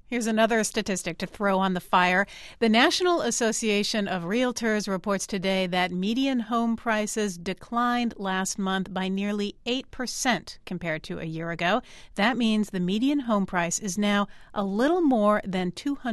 Here's another statistic to throw on the fire. The National Association of Realtors reports today that median home prices declined last month by nearly 8% compared to a year ago. That means the median home price is now a little more than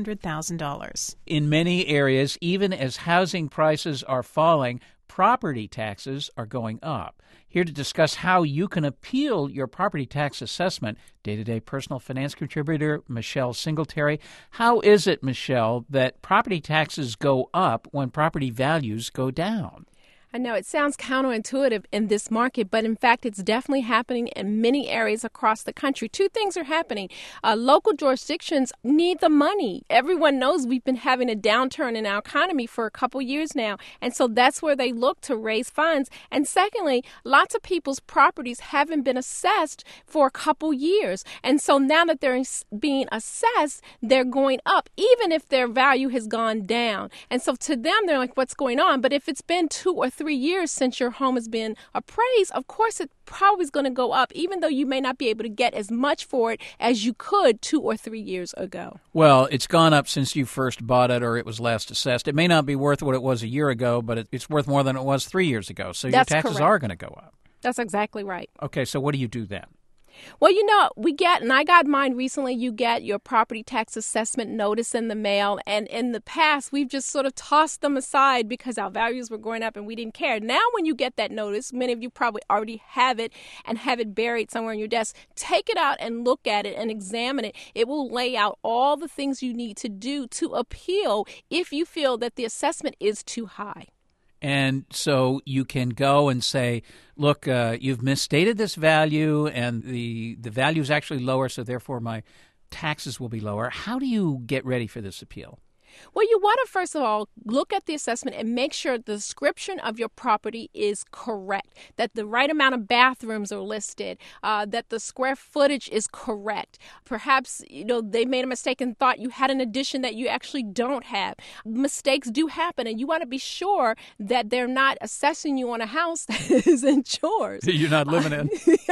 $200,000. In many areas, even as housing prices are falling, property taxes are going up. Here to discuss how you can appeal your property tax assessment, day-to-day personal finance contributor Michelle Singletary. How is it, Michelle, that property taxes go up when property values go down? I know it sounds counterintuitive in this market, but in fact, it's definitely happening in many areas across the country. Two things are happening. Local jurisdictions need the money. Everyone knows we've been having a downturn in our economy for a couple years now, and so that's where they look to raise funds. And secondly, lots of people's properties haven't been assessed for a couple years, and so now that they're being assessed, they're going up, even if their value has gone down. And so to them, they're like, what's going on? But if it's been 2 or 3 years since your home has been appraised, of course it probably is going to go up, even though you may not be able to get as much for it as you could 2 or 3 years ago. Well, it's gone up since you first bought it or it was last assessed. It may not be worth what it was a year ago, but it's worth more than it was 3 years ago. So your taxes are going to go up. That's exactly right. Okay, so what do you do then? Well, and I got mine recently, you get your property tax assessment notice in the mail. And in the past, we've just sort of tossed them aside because our values were going up and we didn't care. Now, when you get that notice, many of you probably already have it and have it buried somewhere on your desk. Take it out and look at it and examine it. It will lay out all the things you need to do to appeal if you feel that the assessment is too high. And so you can go and say, look, you've misstated this value and the value is actually lower, so therefore my taxes will be lower. How do you get ready for this appeal? Well, you want to, first of all, look at the assessment and make sure the description of your property is correct, that the right amount of bathrooms are listed, that the square footage is correct. Perhaps, they made a mistake and thought you had an addition that you actually don't have. Mistakes do happen, and you want to be sure that they're not assessing you on a house that isn't yours. You're not living in.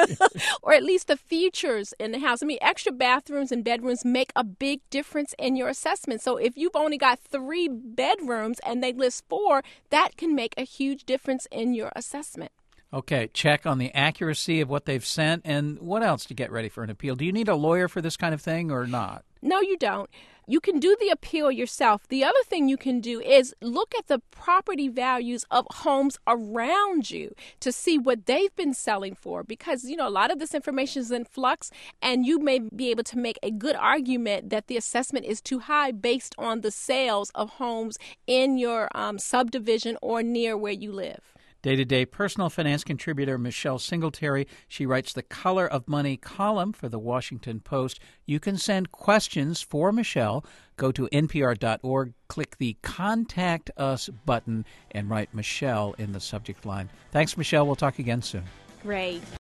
Or at least the features in the house. Extra bathrooms and bedrooms make a big difference in your assessment. So if you've only got 3 bedrooms and they list 4, that can make a huge difference in your assessment. Okay, check on the accuracy of what they've sent. And what else to get ready for an appeal? Do you need a lawyer for this kind of thing or not? No, you don't. You can do the appeal yourself. The other thing you can do is look at the property values of homes around you to see what they've been selling for, because, a lot of this information is in flux, and you may be able to make a good argument that the assessment is too high based on the sales of homes in your subdivision or near where you live. Day-to-day personal finance contributor Michelle Singletary. She writes the Color of Money column for the Washington Post. You can send questions for Michelle. Go to npr.org, click the Contact Us button, and write Michelle in the subject line. Thanks, Michelle. We'll talk again soon. Great.